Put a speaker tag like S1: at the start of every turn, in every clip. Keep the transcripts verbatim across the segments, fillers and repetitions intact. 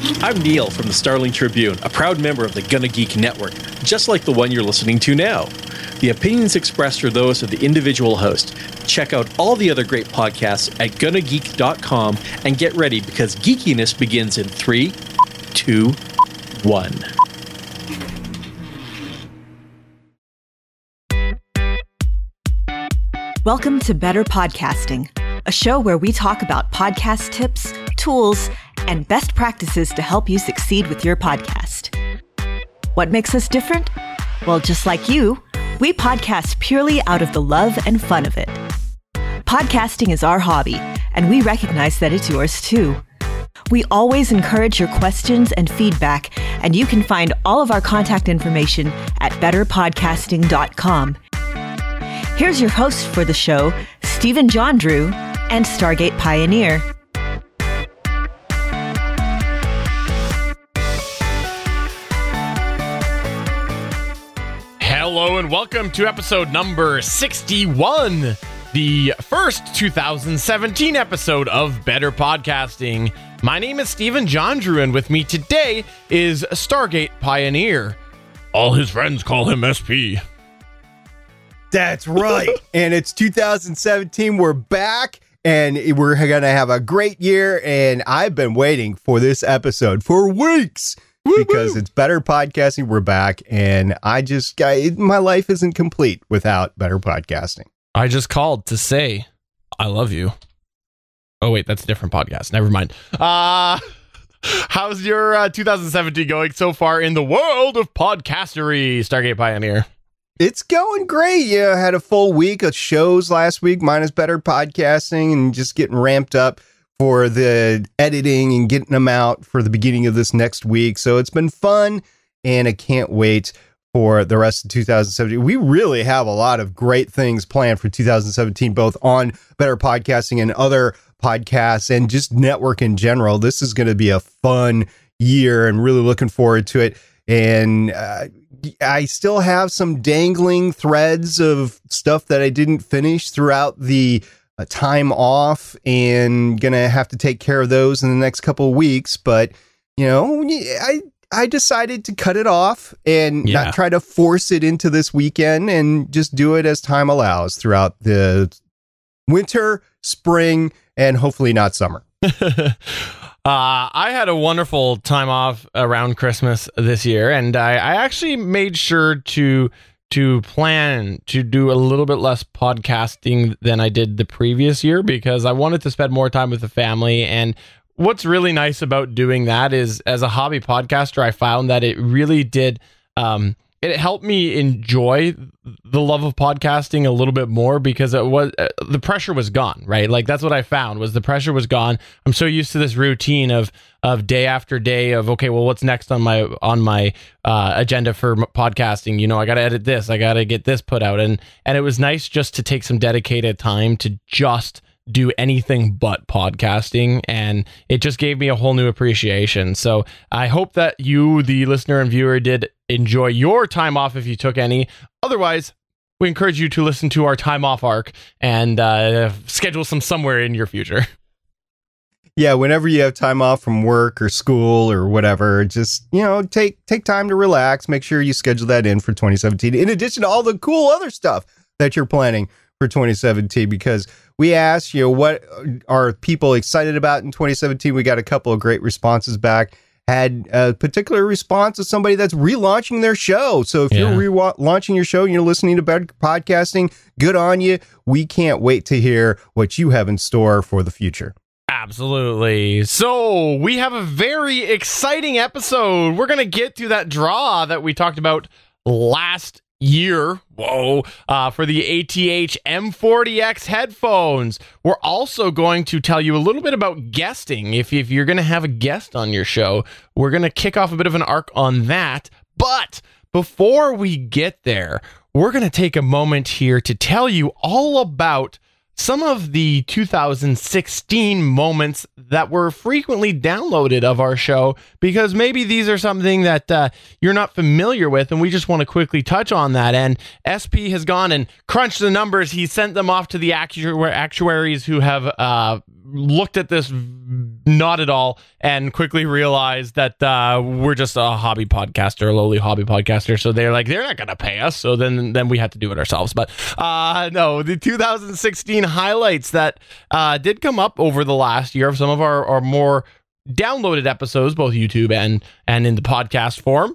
S1: I'm Neil from the Starling Tribune, a proud member of the Gonna Geek Network, just like the one you're listening to now. The opinions expressed are those of the individual host. Check out all the other great podcasts at gonna geek dot com and get ready because geekiness begins in three, two, one.
S2: Welcome to Better Podcasting, a show where we talk about podcast tips, tools, and best practices to help you succeed with your podcast. What makes us different? Well, just like you, we podcast purely out of the love and fun of it. Podcasting is our hobby, and we recognize that it's yours too. We always encourage your questions and feedback, and you can find all of our contact information at better podcasting dot com. Here's your host for the show, Stephen John Drew and Stargate Pioneer.
S3: Hello and welcome to episode number sixty-one, the first two thousand seventeen episode of Better Podcasting. My name is Stephen John Drew, and with me today is Stargate Pioneer. All his friends call him S P.
S4: That's right. And it's two thousand seventeen. We're back and we're going to have a great year. And I've been waiting for this episode for weeks Woo-hoo. because it's Better Podcasting. We're back. And I just, I, my life isn't complete without Better Podcasting.
S3: I just called to say I love you. Oh, wait, that's a different podcast. Never mind. Uh, how's your uh, two thousand seventeen going so far in the world of podcastery, Stargate Pioneer?
S4: It's going great. Yeah, I had a full week of shows last week, minus Better Podcasting, and just getting ramped up for the editing and getting them out for the beginning of this next week. So it's been fun, and I can't wait for the rest of two thousand seventeen. We really have a lot of great things planned for two thousand seventeen, both on Better Podcasting and other podcasts and just network in general. This is going to be a fun year and really looking forward to it. And uh, I still have some dangling threads of stuff that I didn't finish throughout the uh, time off, and gonna have to take care of those in the next couple of weeks. But, you know, I I decided to cut it off and yeah. not try to force it into this weekend, and just do it as time allows throughout the winter, spring, and hopefully not summer.
S3: Uh, I had a wonderful time off around Christmas this year, and I, I actually made sure to to plan to do a little bit less podcasting than I did the previous year, because I wanted to spend more time with the family. And what's really nice about doing that is, as a hobby podcaster, I found that it really did um, it helped me enjoy the love of podcasting a little bit more, because it was uh, the pressure was gone, right? Like, that's what I found, was the pressure was gone. I'm so used to this routine of of day after day of, okay, well, what's next on my on my uh, agenda for m- podcasting? You know, I got to edit this, I got to get this put out, and and it was nice just to take some dedicated time to just do anything but podcasting, and it just gave me a whole new appreciation. So I hope that you, the listener and viewer, did enjoy your time off if you took any. Otherwise, we encourage you to listen to our time off arc and uh, schedule some somewhere in your future.
S4: Yeah, whenever you have time off from work or school or whatever, just, you know, take take time to relax. Make sure you schedule that in for twenty seventeen, in addition to all the cool other stuff that you're planning for twenty seventeen, because we asked, you know, what are people excited about in twenty seventeen? We got a couple of great responses back. Had a particular response of somebody that's relaunching their show. So if yeah. you're relaunching your show and you're listening to Better Podcasting, good on you. We can't wait to hear what you have in store for the future.
S3: Absolutely. So we have a very exciting episode. We're going to get to that draw that we talked about last year. Whoa. Uh, for the A T H M forty X headphones. We're also going to tell you a little bit about guesting. If, if you're going to have a guest on your show, we're going to kick off a bit of an arc on that. But before we get there, we're going to take a moment here to tell you all about some of the two thousand sixteen moments that were frequently downloaded of our show, because maybe these are something that uh, you're not familiar with, and we just want to quickly touch on that. And S P has gone and crunched the numbers. He sent them off to the actu- actuaries who have uh, looked at this not at all and quickly realized that uh, we're just a hobby podcaster, a lowly hobby podcaster. So they're like, they're not going to pay us. So then, then we had to do it ourselves. But uh, no, the two thousand sixteen highlights that uh, did come up over the last year of some of our, our more downloaded episodes, both YouTube and, and in the podcast form.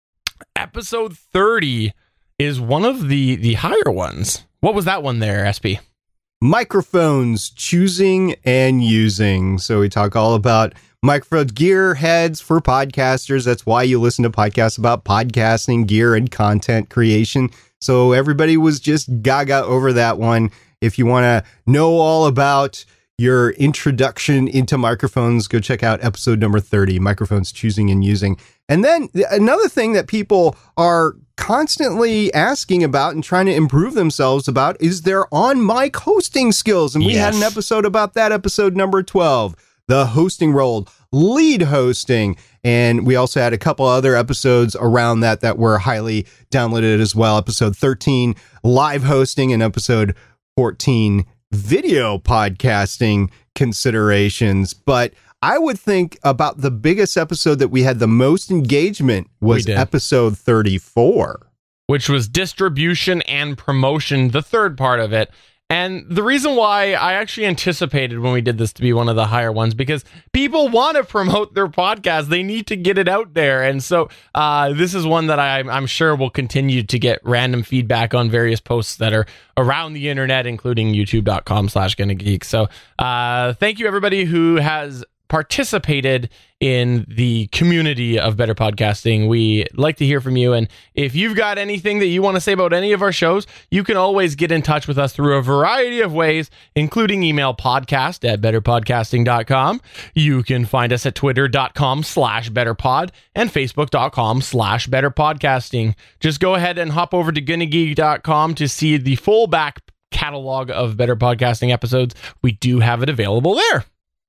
S3: Episode thirty is one of the, the higher ones. What was that one there, S P?
S4: Microphones, choosing and using. So we talk all about microphone gear heads for podcasters. That's why you listen to podcasts about podcasting, gear, and content creation. So everybody was just gaga over that one. If you want to know all about your introduction into microphones, go check out episode number thirty, microphones, choosing and using. And then another thing that people are constantly asking about and trying to improve themselves about is their on-mic hosting skills. And we yes. had an episode about that, episode number twelve, the hosting role, lead hosting. And we also had a couple other episodes around that that were highly downloaded as well. Episode thirteen, live hosting, and episode fourteen, video podcasting considerations. But I would think about the biggest episode that we had the most engagement was episode thirty-four,
S3: which was distribution and promotion, the third part of it. And the reason why I actually anticipated when we did this to be one of the higher ones, because people want to promote their podcast. They need to get it out there. And so uh, this is one that I, I'm sure will continue to get random feedback on various posts that are around the internet, including youtube.com slash Gonna Geek. So uh, thank you, everybody who has participated in the community of Better Podcasting. We like to hear from you, and if you've got anything that you want to say about any of our shows, you can always get in touch with us through a variety of ways, including email podcast at betterpodcasting dot com. You can find us at twitter.com slash betterpod and facebook.com slash betterpodcasting. Just go ahead and hop over to gonna geek dot com to see the full back catalog of Better Podcasting episodes. We do have it available there.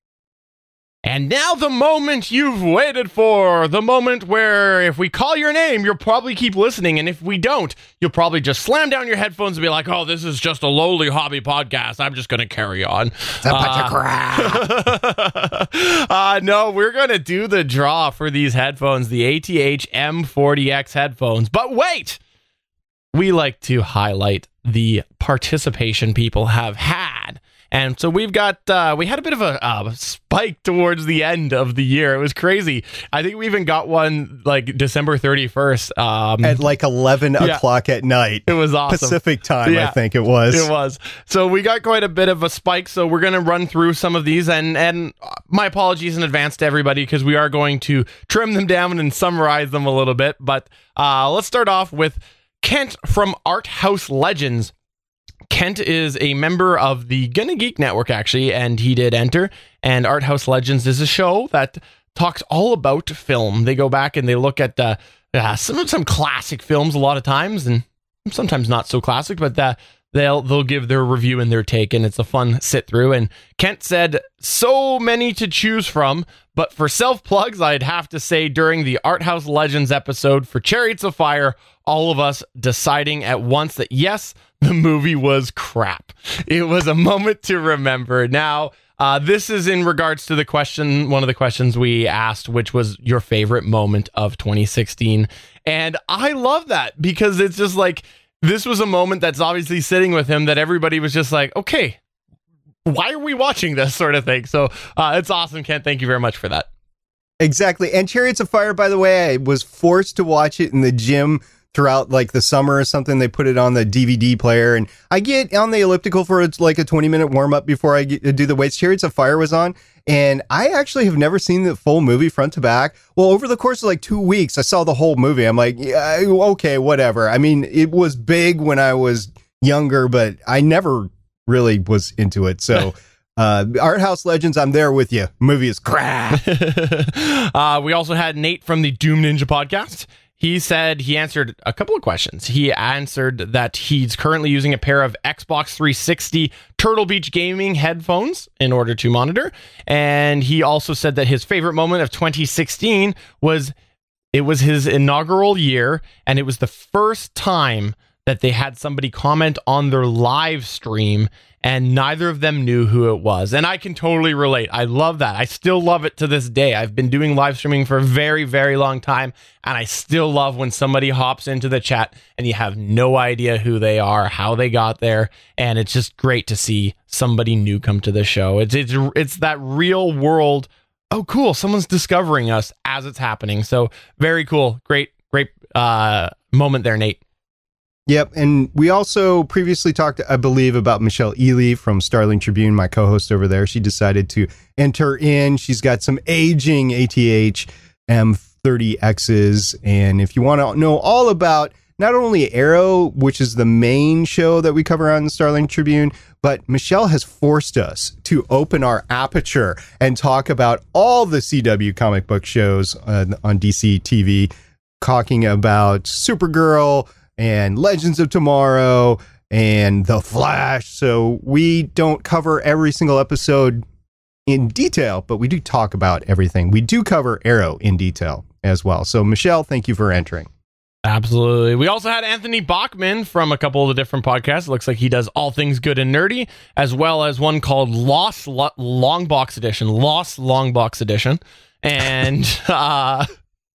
S3: And now the moment you've waited for, the moment where if we call your name, you'll probably keep listening. And if we don't, you'll probably just slam down your headphones and be like, oh, this is just a lowly hobby podcast. I'm just going to carry on.
S4: It's a bunch uh, of crap.
S3: uh, no, we're going to do the draw for these headphones, the A T H M forty X headphones. But wait, we like to highlight the participation people have had. And so we've got, uh, we had a bit of a uh, spike towards the end of the year. It was crazy. I think we even got one like December thirty-first. Um,
S4: at like eleven yeah, o'clock at night.
S3: It was awesome.
S4: Pacific time, yeah, I think it was.
S3: It was. So we got quite a bit of a spike. So we're going to run through some of these. And, and my apologies in advance to everybody, because we are going to trim them down and summarize them a little bit. But uh, let's start off with Kent from Art House Legends. Kent is a member of the Gonna Geek Network, actually, and he did enter. And Art House Legends is a show that talks all about film. They go back and they look at uh, uh, some some classic films a lot of times, and sometimes not so classic, but uh, they'll they'll give their review and their take, and it's a fun sit through. And Kent said, so many to choose from, but for self plugs, I'd have to say during the Art House Legends episode for Chariots of Fire, all of us deciding at once that yes, the movie was crap. It was a moment to remember. Now, uh, this is in regards to the question, one of the questions we asked, which was your favorite moment of twenty sixteen. And I love that, because it's just like, this was a moment that's obviously sitting with him that everybody was just like, okay, why are we watching this sort of thing? So uh, it's awesome, Kent. Thank you very much for that.
S4: Exactly. And Chariots of Fire, by the way, I was forced to watch it in the gym throughout like the summer or something. They put it on the D V D player, and I get on the elliptical for like a twenty minute warm up before I get to do the weights. Chariots of Fire was on, and I actually have never seen the full movie front to back. Well, over the course of like two weeks, I saw the whole movie. I'm like, yeah, okay, whatever. I mean, it was big when I was younger, but I never really was into it. So uh, Art House Legends, I'm there with you. Movie is crap.
S3: uh, we also had Nate from the Doom Ninja podcast. He said he answered a couple of questions. He answered that he's currently using a pair of Xbox three sixty Turtle Beach gaming headphones in order to monitor. And he also said that his favorite moment of twenty sixteen was it was his inaugural year, and it was the first time that they had somebody comment on their live stream and neither of them knew who it was. And I can totally relate. I love that. I still love it to this day. I've been doing live streaming for a very, very long time, and I still love when somebody hops into the chat and you have no idea who they are, how they got there, and it's just great to see somebody new come to the show. It's it's it's that real world, oh cool, someone's discovering us as it's happening. So very cool. Great, great uh, moment there, Nate.
S4: Yep, and we also previously talked, I believe, about Michelle Ely from Starling Tribune, my co-host over there. She decided to enter in. She's got some aging A T H M thirty X's, and if you want to know all about not only Arrow, which is the main show that we cover on the Starling Tribune, but Michelle has forced us to open our aperture and talk about all the C W comic book shows uh, on D C T V, talking about Supergirl and Legends of Tomorrow and The Flash. So we don't cover every single episode in detail, but we do talk about everything. We do cover Arrow in detail as well. So Michelle, thank you for entering.
S3: Absolutely. We also had Anthony Bachman from a couple of the different podcasts. It looks like he does All Things Good and Nerdy, as well as one called Lost Lo- Long Box Edition. Lost Long Box Edition. And uh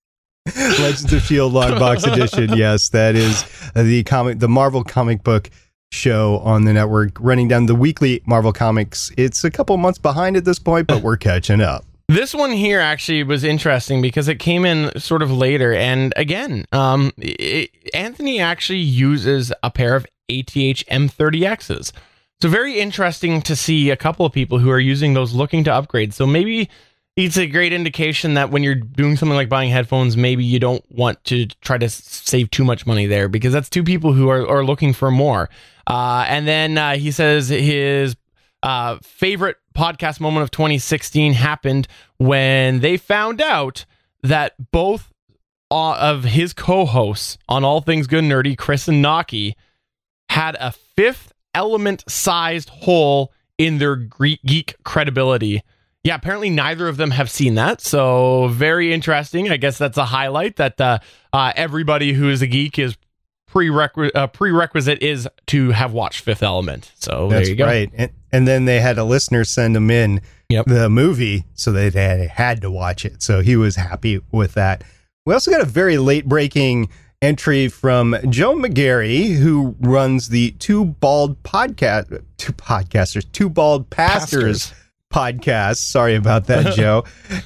S4: Legends of S H I E L D Long Box Edition. Yes, that is the comic, the Marvel comic book show on the network, running down the weekly Marvel comics. It's a couple months behind at this point, but we're catching up.
S3: This one here actually was interesting because it came in sort of later. And again, um, it, Anthony actually uses a pair of A T H M thirty X's. So very interesting to see a couple of people who are using those looking to upgrade. So maybe it's a great indication that when you're doing something like buying headphones, maybe you don't want to try to save too much money there, because that's two people who are, are looking for more. Uh, and then uh, he says his uh, favorite podcast moment of twenty sixteen happened when they found out that both uh, of his co-hosts on All Things Good and Nerdy, Chris and Naki, had a Fifth Element sized hole in their geek credibility. Yeah, apparently neither of them have seen that, so very interesting. I guess that's a highlight that uh, uh, everybody who is a geek is prerequisite uh, prerequisite is to have watched Fifth Element. So
S4: that's
S3: there you go.
S4: Right, and, and then they had a listener send them in
S3: yep.
S4: the movie, so they had, had to watch it. So he was happy with that. We also got a very late breaking entry from Joe McGarry, who runs the Two Bald Podcast, two podcasters, Two Bald Pastors. Pastors. podcast. Sorry about that, Joe.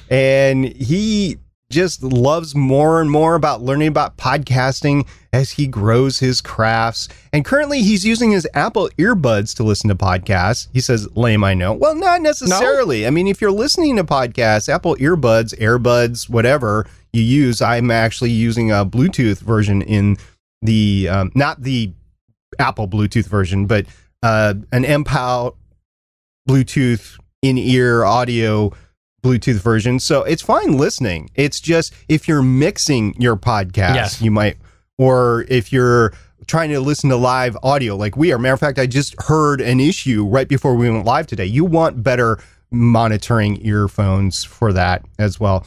S4: And he just loves more and more about learning about podcasting as he grows his crafts. And currently he's using his Apple earbuds to listen to podcasts. He says, lame, I know. Well, not necessarily. No? I mean, if you're listening to podcasts, Apple earbuds, AirBuds, whatever you use, I'm actually using a Bluetooth version in the, um, not the Apple Bluetooth version, but uh, an M P O W Bluetooth in-ear audio Bluetooth version. So it's fine listening. It's just if you're mixing your podcast, yes. you might, or if you're trying to listen to live audio like we are. Matter of fact, I just heard an issue right before we went live today. You want better monitoring earphones for that as well.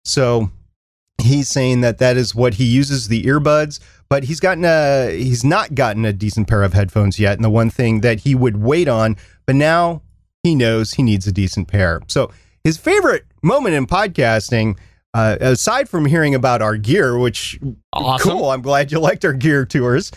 S4: So he's saying that that is what he uses, the earbuds, but he's gotten a, he's not gotten a decent pair of headphones yet. And the one thing that he would wait on, but now he knows he needs a decent pair. So his favorite moment in podcasting, uh, aside from hearing about our gear, which
S3: awesome.
S4: Cool, I'm glad you liked our gear tours,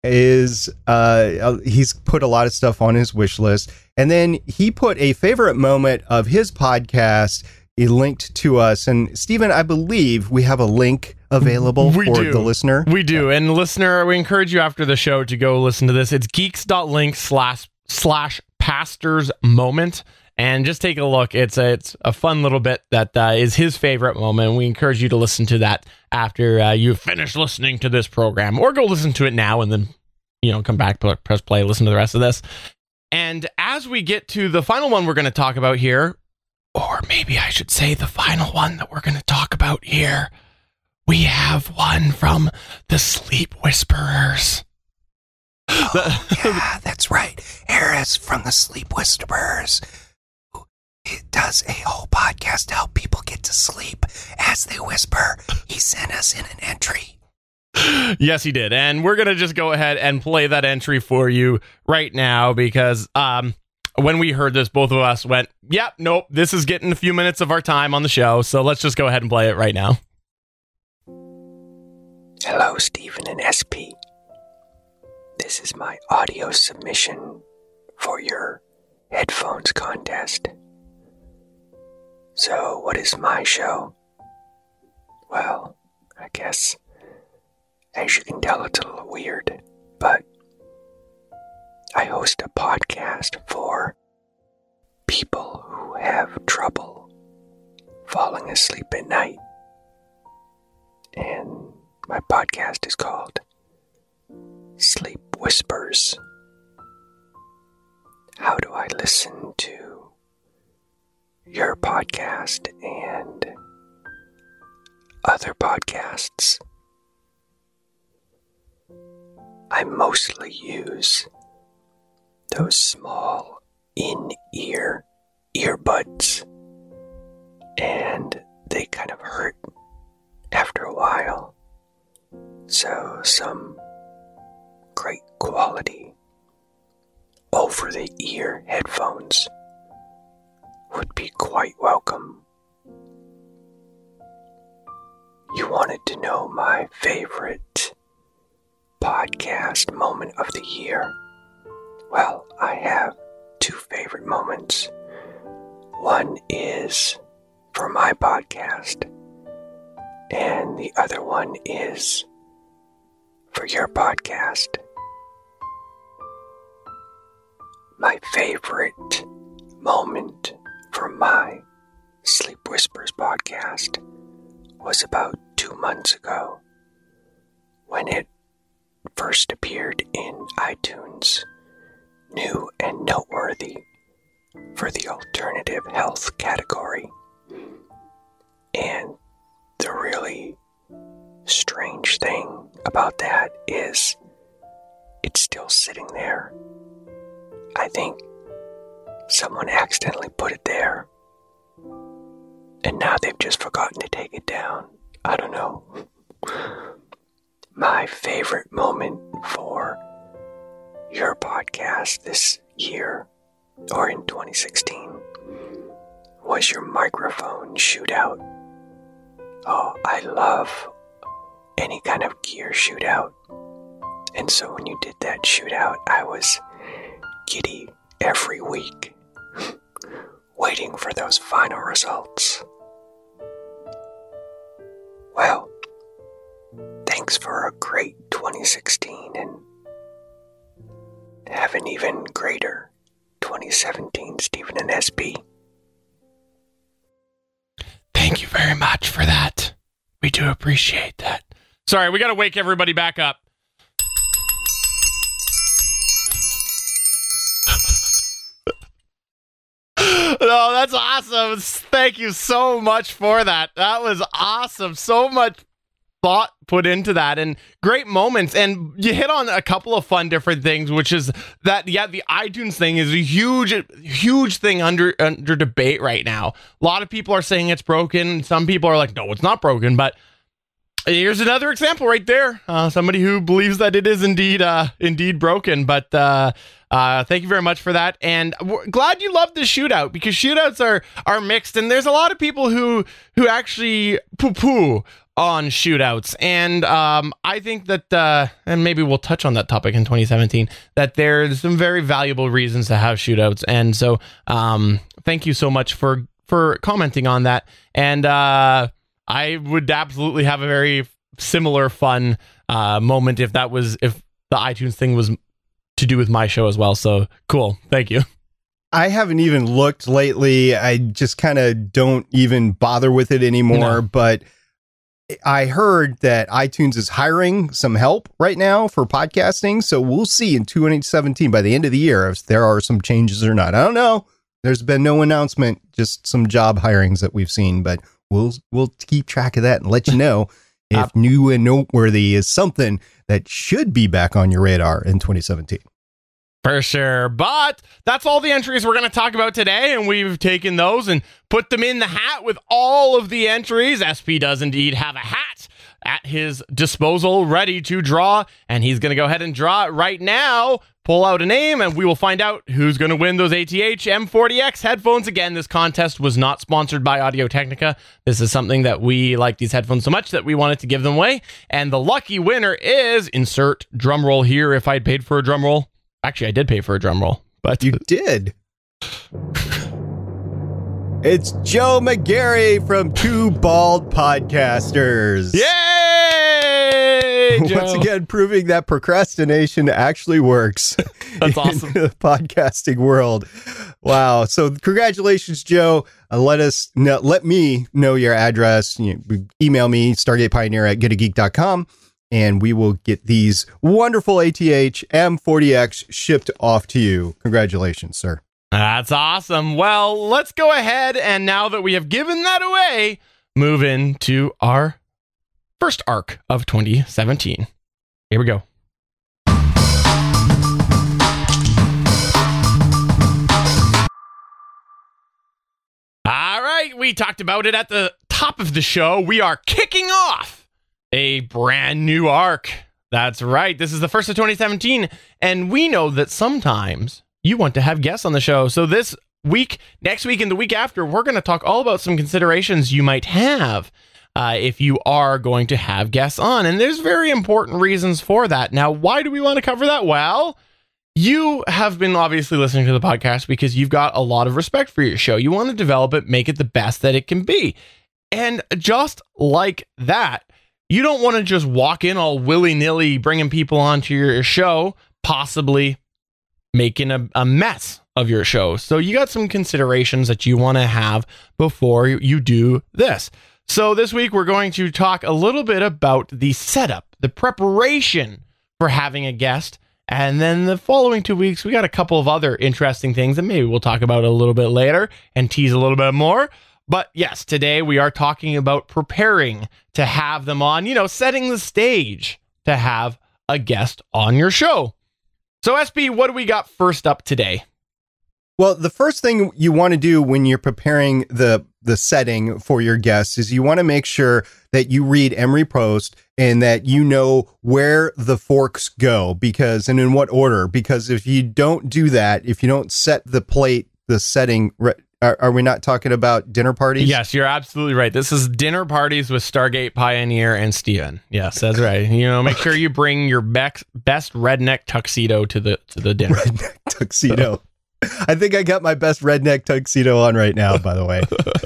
S4: is uh, he's put a lot of stuff on his wish list. And then he put a favorite moment of his podcast, he linked to us. And Stephen, I believe we have a link available we for
S3: do.
S4: the listener.
S3: We do. And listener, we encourage you after the show to go listen to this. It's geeks.link slash slash Pastor's Moment, and just take a look. It's a, it's a fun little bit that uh, is his favorite moment. We encourage you to listen to that after uh, you've finished listening to this program, or go listen to it now and then, you know, come back, press play, listen to the rest of this. And as we get to the final one we're going to talk about here, or maybe I should say the final one that we're going to talk about here, we have one from the Sleep Whisperers.
S5: Oh, yeah, that's right. Harris from the Sleep Whisperers. It does a whole podcast to help people get to sleep as they whisper. He sent us in an entry.
S3: Yes, he did. And we're going to just go ahead and play that entry for you right now because um, when we heard this, both of us went, yep, nope, this is getting a few minutes of our time on the show. So let's just go ahead and play it right now.
S5: Hello, Stephen and S P. This is my audio submission for your headphones contest. So, what is my show? Well, I guess, as you can tell, it's a little weird, but I host a podcast for people who have trouble falling asleep at night. And my podcast is called Sleep Whispers. How do I listen to your podcast and other podcasts? I mostly use those small in-ear earbuds, and they kind of hurt after a while. So some great quality over-the-ear headphones would be quite welcome. You wanted to know my favorite podcast moment of the year? Well, I have two favorite moments. One is for my podcast, and the other one is for your podcast. My favorite moment for my Sleep Whispers podcast was about two months ago when it first appeared in iTunes, new and noteworthy for the alternative health category. And the really strange thing about that is it's still sitting there. I think someone accidentally put it there, and now they've just forgotten to take it down. I don't know. My favorite moment for your podcast this year, or in twenty sixteen, was your microphone shootout. Oh, I love any kind of gear shootout. And so when you did that shootout, I was giddy every week, waiting for those final results. Well, thanks for a great twenty sixteen, and have an even greater twenty seventeen, Stephen and S P.
S3: Thank you very much for that. We do appreciate that. Sorry, we got to wake everybody back up. No, that's awesome. Thank you so much for that. That was awesome. So much thought put into that, and great moments. And you hit on a couple of fun different things, which is that, yeah, the iTunes thing is a huge, huge thing under under debate right now. A lot of people are saying it's broken. Some people are like, no, it's not broken. But here's another example right there. Uh, somebody who believes that it is indeed uh, indeed broken. But uh, uh, thank you very much for that. And we're glad you love the shootout, because shootouts are are mixed. And there's a lot of people who who actually poo-poo on shootouts. And um, I think that, uh, and maybe we'll touch on that topic in twenty seventeen, that there's some very valuable reasons to have shootouts. And so um, thank you so much for, for commenting on that. And uh, I would absolutely have a very similar fun uh, moment if that was, if the iTunes thing was to do with my show as well. So cool. Thank you.
S4: I haven't even looked lately. I just kind of don't even bother with it anymore. No. But I heard that iTunes is hiring some help right now for podcasting. So we'll see in twenty seventeen, by the end of the year, if there are some changes or not. I don't know. There's been no announcement, just some job hirings that we've seen, but we'll we'll keep track of that and let you know if new and noteworthy is something that should be back on your radar in twenty seventeen.
S3: For sure. But that's all the entries we're going to talk about today, and we've taken those and put them in the hat with all of the entries. S P does indeed have a hat at his disposal, ready to draw, and he's going to go ahead and draw it right now. Pull out a name, and we will find out who's going to win those A T H M forty X headphones. Again, this contest was not sponsored by Audio-Technica. This is something that we like these headphones so much that we wanted to give them away. And the lucky winner is, insert drum roll here if I'd paid for a drum roll. Actually, I did pay for a drum roll. But
S4: you did. It's Joe McGarry from Two Bald Podcasters.
S3: Yay! Joe.
S4: Once again, proving that procrastination actually works.
S3: That's awesome.
S4: In the podcasting world. Wow. So congratulations, Joe. Uh, let us know, let me know your address. You know, email me, stargatepioneer at get a geek dot com, and we will get these wonderful A T H M forty X shipped off to you. Congratulations, sir.
S3: That's awesome. Well, let's go ahead, and now that we have given that away, move into our first arc of twenty seventeen. Here we go. All right, we talked about it at the top of the show. We are kicking off a brand new arc. That's right. This is the first of twenty seventeen, and we know that sometimes you want to have guests on the show. So this week, next week, and the week after, we're going to talk all about some considerations you might have uh, if you are going to have guests on. And there's very important reasons for that. Now, why do we want to cover that? Well, you have been obviously listening to the podcast because you've got a lot of respect for your show. You want to develop it, make it the best that it can be. And just like that, you don't want to just walk in all willy-nilly bringing people onto your show, possibly making a, a mess of your show. So you got some considerations that you want to have before you do this. So this week we're going to talk a little bit about the setup, the preparation for having a guest. And then the following two weeks, we got a couple of other interesting things that maybe we'll talk about a little bit later and tease a little bit more. But yes, today we are talking about preparing to have them on, you know, setting the stage to have a guest on your show. So, S B, what do we got first up today?
S4: Well, the first thing you want to do when you're preparing the the setting for your guests is you want to make sure that you read Emery Post and that you know where the forks go, because and in what order. Because if you don't do that, if you don't set the plate, the setting, are, are we not talking about dinner parties?
S3: Yes, you're absolutely right. This is dinner parties with Stargate Pioneer and Steven. Yes, that's right. You know, make sure you bring your bec- best redneck tuxedo to the to the dinner.
S4: Redneck tuxedo. I think I got my best redneck tuxedo on right now, by the way.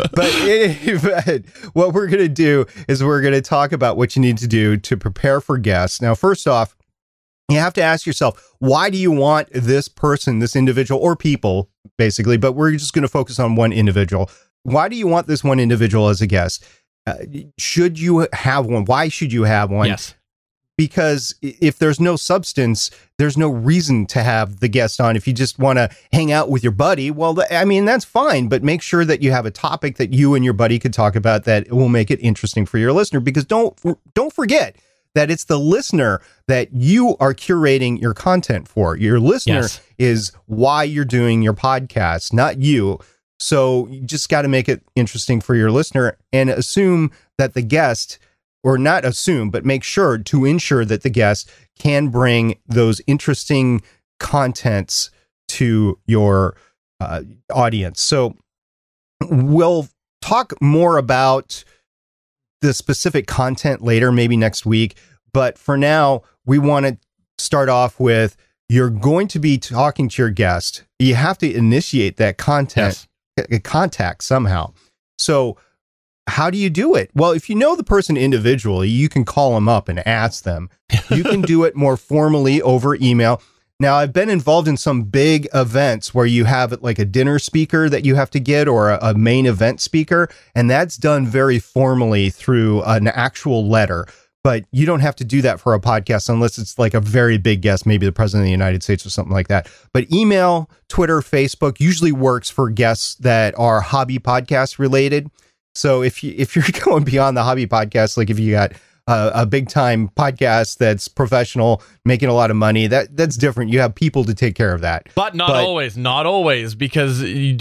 S4: But, but what we're going to do is we're going to talk about what you need to do to prepare for guests. Now, first off, you have to ask yourself, why do you want this person, this individual, or people, basically, but we're just going to focus on one individual. Why do you want this one individual as a guest? Uh, should you have one? Why should you have one?
S3: Yes.
S4: Because if there's no substance, there's no reason to have the guest on. If you just want to hang out with your buddy, well, I mean, that's fine. But make sure that you have a topic that you and your buddy could talk about that will make it interesting for your listener. Because don't don't forget that it's the listener that you are curating your content for. Your listener
S3: yes.
S4: is why you're doing your podcast, not you. So you just got to make it interesting for your listener and assume that the guest, or not assume, but make sure to ensure that the guest can bring those interesting contents to your uh, audience. So we'll talk more about the specific content later, maybe next week. But for now, we want to start off with, you're going to be talking to your guest. You have to initiate that content, yes. contact somehow. So how do you do it? Well, if you know the person individually, you can call them up and ask them. You can do it more formally over email. Now, I've been involved in some big events where you have like a dinner speaker that you have to get, or a, a main event speaker, and that's done very formally through an actual letter. But you don't have to do that for a podcast unless it's like a very big guest, maybe the president of the United States or something like that. But email, Twitter, Facebook usually works for guests that are hobby podcast related. So if you if you're going beyond the hobby podcast, like if you got uh, a big time podcast that's professional, making a lot of money, that that's different. You have people to take care of that.
S3: But not
S4: but,
S3: always, not always, because you don't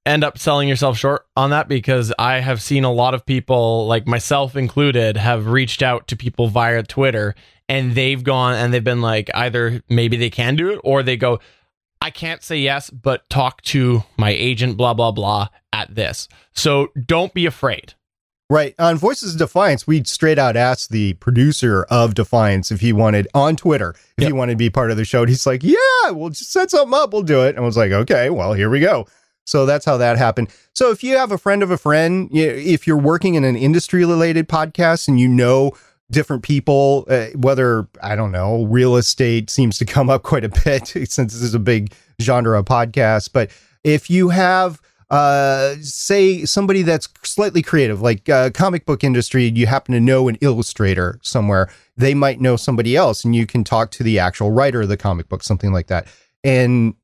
S3: end up selling yourself short on that, because I have seen a lot of people, like myself included, have reached out to people via Twitter, and they've gone and they've been like, either maybe they can do it, or they go, I can't say yes, but talk to my agent, blah, blah, blah, at this. So don't be afraid.
S4: Right. On Voices of Defiance, we straight out asked the producer of Defiance if he wanted, on Twitter, if
S3: Yep.
S4: he wanted to be part of the show. And he's like, yeah, we'll just set something up. We'll do it. And I was like, okay, well, here we go. So that's how that happened. So if you have a friend of a friend, you know, if you're working in an industry related podcast and you know different people, uh, whether, I don't know, real estate seems to come up quite a bit since this is a big genre of podcast. But if you have, uh, say somebody that's slightly creative, like uh, comic book industry, you happen to know an illustrator somewhere, they might know somebody else, and you can talk to the actual writer of the comic book, something like that. And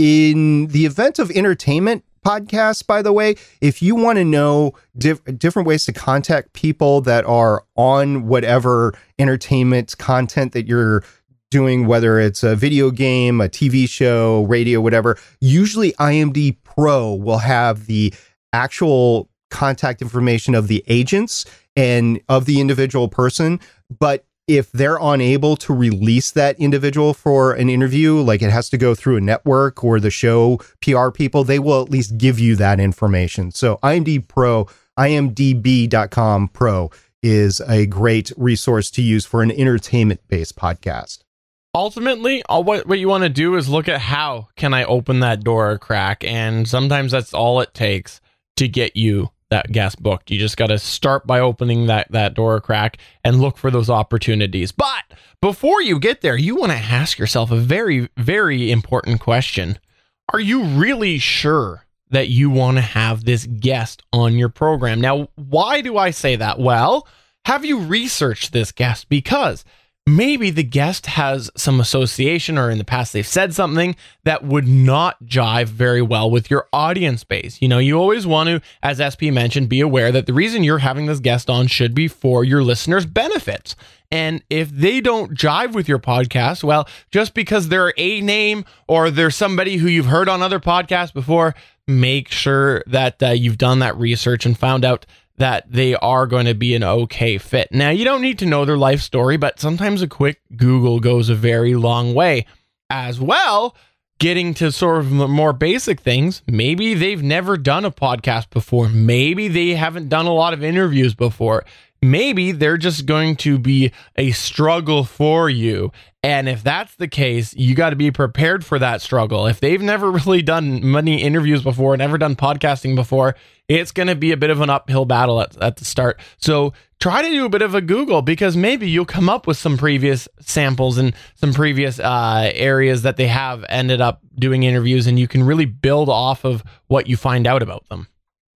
S4: in the event of entertainment podcasts, by the way, if you want to know diff- different ways to contact people that are on whatever entertainment content that you're doing, whether it's a video game, a T V show, radio, whatever, usually I M D Pro will have the actual contact information of the agents and of the individual person. But if they're unable to release that individual for an interview, like it has to go through a network or the show P R people, they will at least give you that information. So I M D Pro, I M D B dot com Pro is a great resource to use for an entertainment-based podcast.
S3: Ultimately, all what, what you want to do is look at how can I open that door a crack, and sometimes that's all it takes to get you that guest booked. You just got to start by opening that, that door a crack and look for those opportunities. But before you get there, you want to ask yourself a very, very important question. Are you really sure that you want to have this guest on your program? Now, why do I say that? Well, have you researched this guest? Because maybe the guest has some association, or in the past they've said something that would not jive very well with your audience base. You know, you always want to, as S P mentioned, be aware that the reason you're having this guest on should be for your listeners' benefits. And if they don't jive with your podcast, well, just because they're a name or they're somebody who you've heard on other podcasts before, make sure that uh, you've done that research and found out that they are going to be an okay fit. Now, you don't need to know their life story, but sometimes a quick Google goes a very long way. As well, getting to sort of more basic things, maybe they've never done a podcast before. Maybe they haven't done a lot of interviews before. Maybe they're just going to be a struggle for you. And if that's the case, you got to be prepared for that struggle. If they've never really done many interviews before, never done podcasting before, it's going to be a bit of an uphill battle at, at the start. So try to do a bit of a Google, because maybe you'll come up with some previous samples and some previous uh, areas that they have ended up doing interviews, and you can really build off of what you find out about them.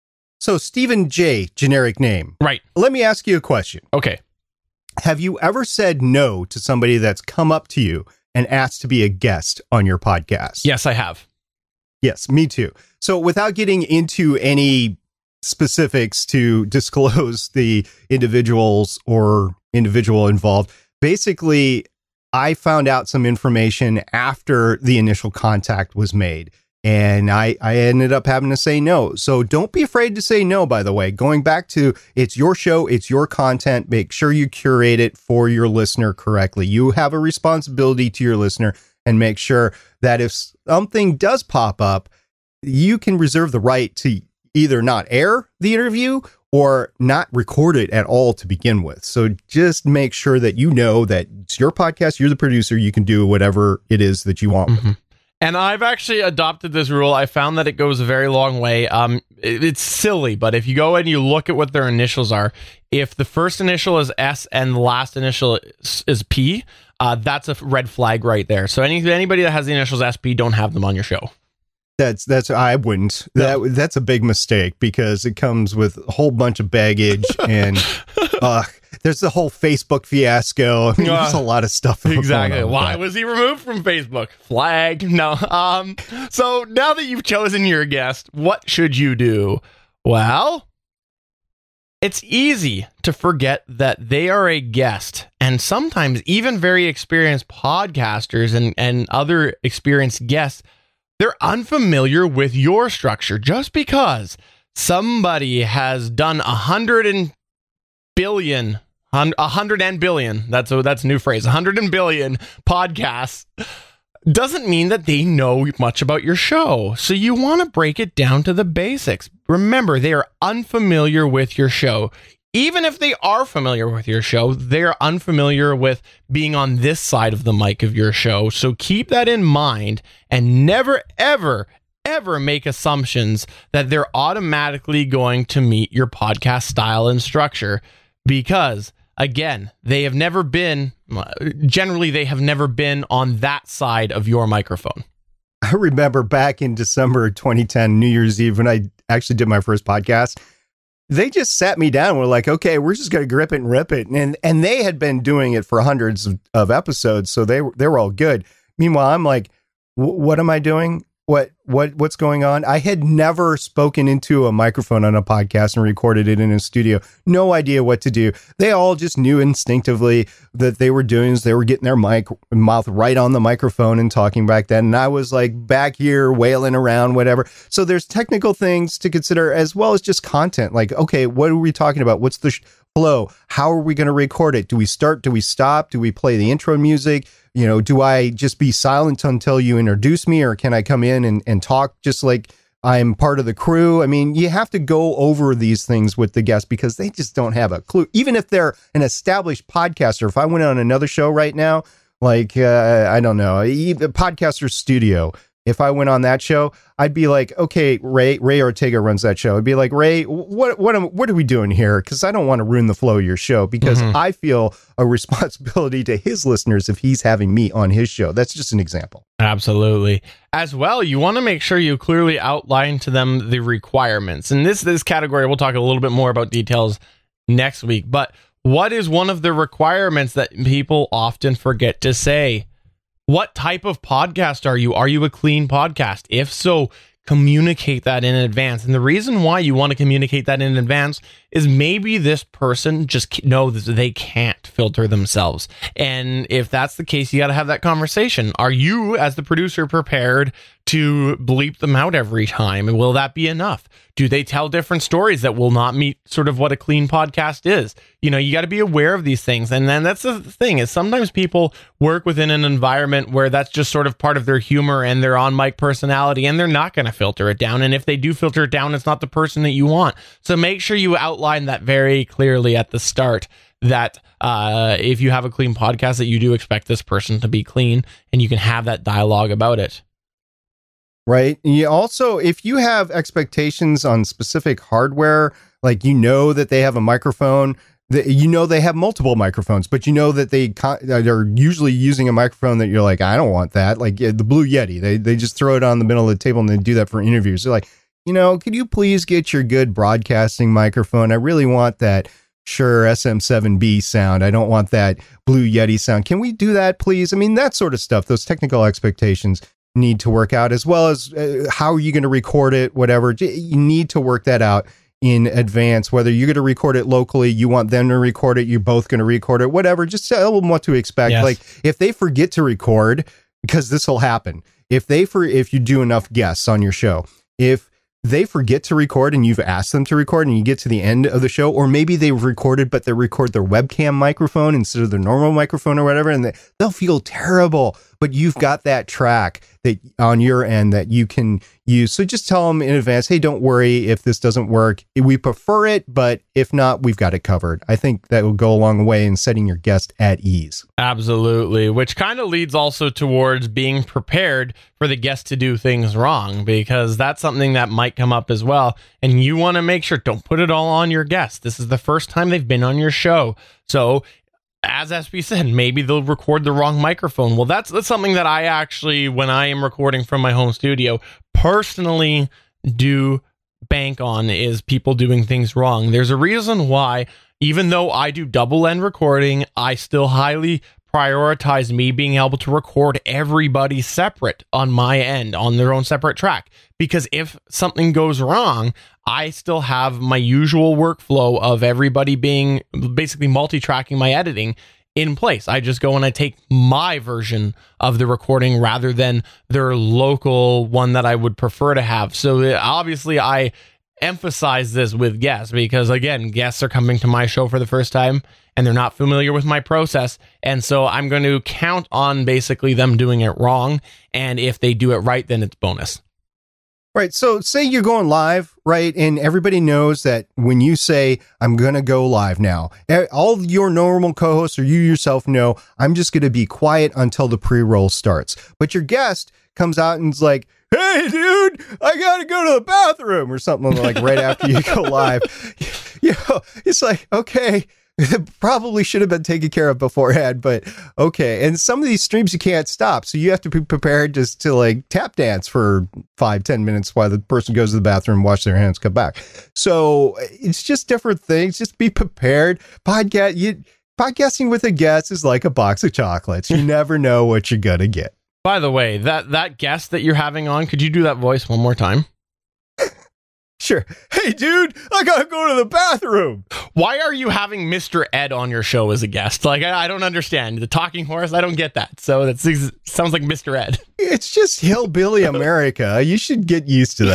S4: So Stephen J, generic name.
S3: Right.
S4: Let me ask you a question.
S3: Okay.
S4: Have you ever said no to somebody that's come up to you and asked to be a guest on your podcast?
S3: Yes, I have.
S4: Yes, me too. So without getting into any specifics to disclose the individuals or individual involved, basically, I found out some information after the initial contact was made. And I, I ended up having to say no. So don't be afraid to say no, by the way. Going back to, it's your show, it's your content. Make sure you curate it for your listener correctly. You have a responsibility to your listener, and make sure that if something does pop up, you can reserve the right to either not air the interview or not record it at all to begin with. So just make sure that you know that it's your podcast, you're the producer, you can do whatever it is that you want.
S3: Mm-hmm. And I've actually adopted this rule. I found that it goes a very long way. Um, it, it's silly, but if you go and you look at what their initials are, if the first initial is S and the last initial is, is P, uh, that's a red flag right there. So any anybody that has the initials S P, don't have them on your show.
S4: That's that's I wouldn't. That that's a big mistake, because it comes with a whole bunch of baggage, and uh, there's the whole Facebook fiasco. I mean, there's a lot of stuff.
S3: Exactly. Why was he removed from Facebook? Flag. No. Um. So now that you've chosen your guest, what should you do? Well, it's easy to forget that they are a guest, and sometimes even very experienced podcasters and and other experienced guests they're unfamiliar with your structure. Just because somebody has done a hundred and billion, a hundred and billion, that's a, that's a new phrase, a hundred and billion podcasts, doesn't mean that they know much about your show. So you want to break it down to the basics. Remember, they are unfamiliar with your show. Even if they are familiar with your show, they're unfamiliar with being on this side of the mic of your show. So keep that in mind and never, ever, ever make assumptions that they're automatically going to meet your podcast style and structure, because again, they have never been, generally, they have never been on that side of your microphone.
S4: I remember back in December twenty ten, New Year's Eve, when I actually did my first podcast, they just sat me down and were like, okay, we're just going to grip it and rip it. And and they had been doing it for hundreds of, of episodes, so they, they were all good. Meanwhile, I'm like, what am I doing? What what what's going on? I had never spoken into a microphone on a podcast and recorded it in a studio. No idea what to do. They all just knew instinctively that they were doing is they were getting their mic mouth right on the microphone and talking back then. And I was like back here wailing around, whatever. So there's technical things to consider as well as just content. Like, okay, what are we talking about? What's the sh- flow? How are we going to record it? Do we start? Do we stop? Do we play the intro music? You know, do I just be silent until you introduce me, or can I come in and, and talk just like I'm part of the crew? I mean, you have to go over these things with the guests because they just don't have a clue. Even if they're an established podcaster, if I went on another show right now, like, uh, I don't know, the Podcaster Studio, if I went on that show, I'd be like, okay, Ray, Ray Ortega runs that show. I'd be like, Ray, what, what, am, what are we doing here? Because I don't want to ruin the flow of your show, because mm-hmm. I feel a responsibility to his listeners if he's having me on his show. That's just an example.
S3: Absolutely. As well, you want to make sure you clearly outline to them the requirements. And this, this category, we'll talk a little bit more about details next week. But what is one of the requirements that people often forget to say? What type of podcast are you? Are you a clean podcast? If so, communicate that in advance. And the reason why you want to communicate that in advance is maybe this person just knows that they can't filter themselves. And if that's the case, you got to have that conversation. Are you, as the producer, prepared to bleep them out every time? And will that be enough? Do they tell different stories that will not meet sort of what a clean podcast is? You know, you got to be aware of these things. And then that's the thing, is sometimes people work within an environment where that's just sort of part of their humor and their on mic personality, and they're not going to filter it down. And if they do filter it down, it's not the person that you want. So make sure you outline that very clearly at the start, that uh, if you have a clean podcast, that you do expect this person to be clean, and you can have that dialogue about it.
S4: Right. And you also, if you have expectations on specific hardware, like, you know that they have a microphone, that you know they have multiple microphones, but you know that they con- they're usually using a microphone that you're like, I don't want that. Like the Blue Yeti, they they just throw it on the middle of the table and they do that for interviews. They're like, you know, could you please get your good broadcasting microphone? I really want that Shure S M seven B sound. I don't want that Blue Yeti sound. Can we do that, please? I mean, that sort of stuff, those technical expectations need to work out, as well as uh, how are you going to record it, whatever. You need to work that out in advance, whether you're going to record it locally, you want them to record it, you're both going to record it, whatever. Just tell them what to expect. Yes. Like, if they forget to record, because this will happen, if they for if you do enough guests on your show, if they forget to record and you've asked them to record and you get to the end of the show, or maybe they've recorded but they record their webcam microphone instead of their normal microphone or whatever, and they, they'll feel terrible, but you've got that track that on your end that you can use. So just tell them in advance, hey, don't worry if this doesn't work. We prefer it, but if not, we've got it covered. I think that will go a long way in setting your guest at ease.
S3: Absolutely, which kind of leads also towards being prepared for the guest to do things wrong, because that's something that might come up as well. And you want to make sure, don't put it all on your guest. This is the first time they've been on your show. So as S P said, maybe they'll record the wrong microphone. Well, that's that's something that I actually, when I am recording from my home studio, personally do bank on, is people doing things wrong. There's a reason why, even though I do double end recording, I still highly prioritize me being able to record everybody separate on my end, on their own separate track. Because if something goes wrong, I still have my usual workflow of everybody being basically multi-tracking my editing in place. I just go and I take my version of the recording rather than their local one that I would prefer to have. So uh, obviously I emphasize this with guests because, again, guests are coming to my show for the first time and they're not familiar with my process. And so I'm going to count on basically them doing it wrong. And if they do it right, then it's bonus.
S4: Right. So say you're going live, right? And everybody knows that when you say, I'm going to go live now, all your normal co-hosts or you yourself know, I'm just going to be quiet until the pre-roll starts. But your guest comes out and is like, hey, dude, I got to go to the bathroom or something like right after you go live. You know, it's like, okay, it probably should have been taken care of beforehand, but okay. And some of these streams you can't stop. So you have to be prepared just to like tap dance for five, ten minutes while the person goes to the bathroom, wash their hands, come back. So it's just different things. Just be prepared. Podcast, you, podcasting with a guest is like a box of chocolates. You never know what you're going to get.
S3: By the way, that, that guest that you're having on, could you do that voice one more time?
S4: Sure. Hey, dude, I gotta go to the bathroom.
S3: Why are you having Mister Ed on your show as a guest? Like, I, I don't understand. The talking horse, I don't get that. So that sounds like Mister Ed.
S4: It's just hillbilly America. You should get used to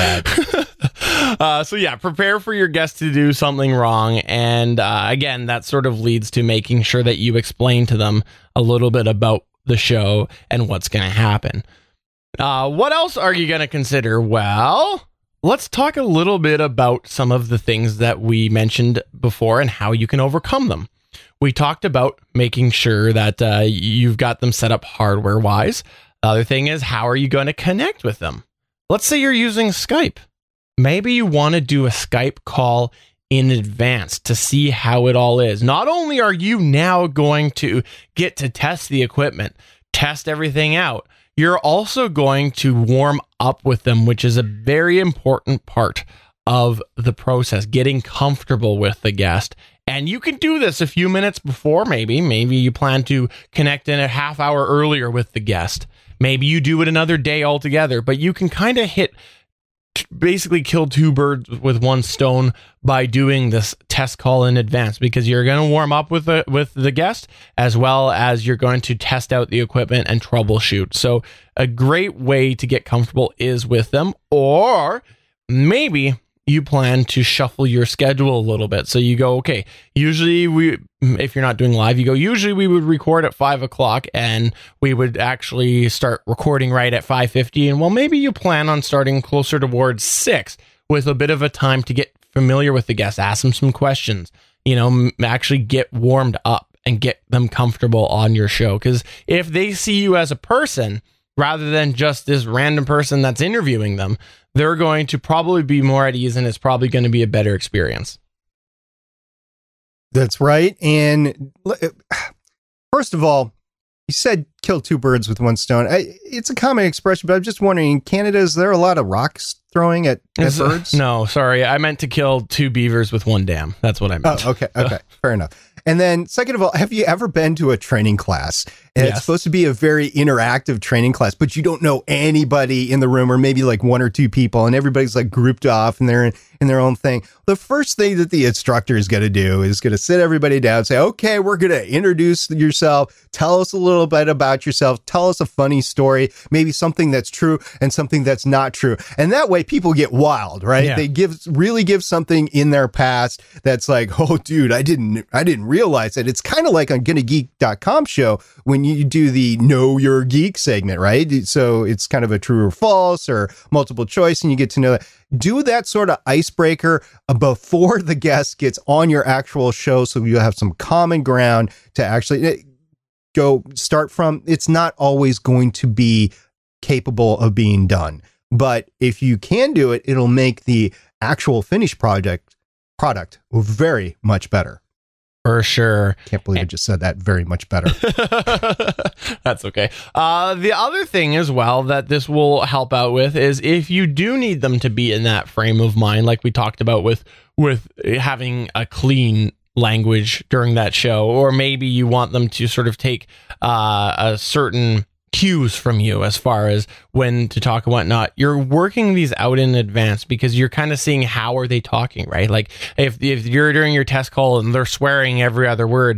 S4: that.
S3: uh, so yeah, prepare for your guest to do something wrong. And uh, again, that sort of leads to making sure that you explain to them a little bit about the show and what's going to happen. Uh, what else are you going to consider? Well, let's talk a little bit about some of the things that we mentioned before and how you can overcome them. We talked about making sure that uh, you've got them set up hardware-wise. The other thing is, how are you going to connect with them? Let's say you're using Skype. Maybe you want to do a Skype call in advance to see how it all is. Not only are you now going to get to test the equipment, test everything out, you're also going to warm up with them, which is a very important part of the process, getting comfortable with the guest. And you can do this a few minutes before, maybe. Maybe you plan to connect in a half hour earlier with the guest. Maybe you do it another day altogether, but you can kind of hit, basically kill two birds with one stone by doing this test call in advance, because you're going to warm up with the with the guest as well as you're going to test out the equipment and troubleshoot. So a great way to get comfortable is with them. Or maybe you plan to shuffle your schedule a little bit. So you go, okay, usually we, if you're not doing live, you go, usually we would record at five o'clock and we would actually start recording right at five fifty. And well, maybe you plan on starting closer towards six with a bit of a time to get familiar with the guest, ask them some questions, you know, m- actually get warmed up and get them comfortable on your show. Because if they see you as a person rather than just this random person that's interviewing them, they're going to probably be more at ease and it's probably going to be a better experience.
S4: That's right. And first of all, you said kill two birds with one stone. I, it's a common expression, but I'm just wondering, in Canada, is there a lot of rocks throwing at, at
S3: Is,
S4: birds?
S3: Uh, no, sorry. I meant to kill two beavers with one dam. That's what I meant.
S4: Oh, okay. Okay. Fair enough. And then second of all, have you ever been to a training class? And
S3: Yes.
S4: it's supposed to be a very interactive training class, but you don't know anybody in the room, or maybe like one or two people, and everybody's like grouped off and they're in, in their own thing. The first thing that the instructor is going to do is going to sit everybody down and say, okay, we're going to introduce yourself. Tell us a little bit about yourself. Tell us a funny story, maybe something that's true and something that's not true. And that way people get wild, right?
S3: Yeah.
S4: They give really give something in their past that's like, oh, dude, I didn't I didn't realize it. It's kind of like on gonna geek dot com show when you do the Know Your Geek segment, right? So it's kind of a true or false or multiple choice, and you get to know that. Do that sort of icebreaker before the guest gets on your actual show, so you have some common ground to actually go start from. It's not always going to be capable of being done, but if you can do it, it'll make the actual finished project product very much better.
S3: For sure.
S4: Can't believe I just said that. Very much better.
S3: That's okay. Uh, the other thing as well that this will help out with is if you do need them to be in that frame of mind, like we talked about with with having a clean language during that show, or maybe you want them to sort of take uh, a certain cues from you as far as when to talk and whatnot. You're working these out in advance because you're kind of seeing how are they talking, right? Like if if you're during your test call and they're swearing every other word,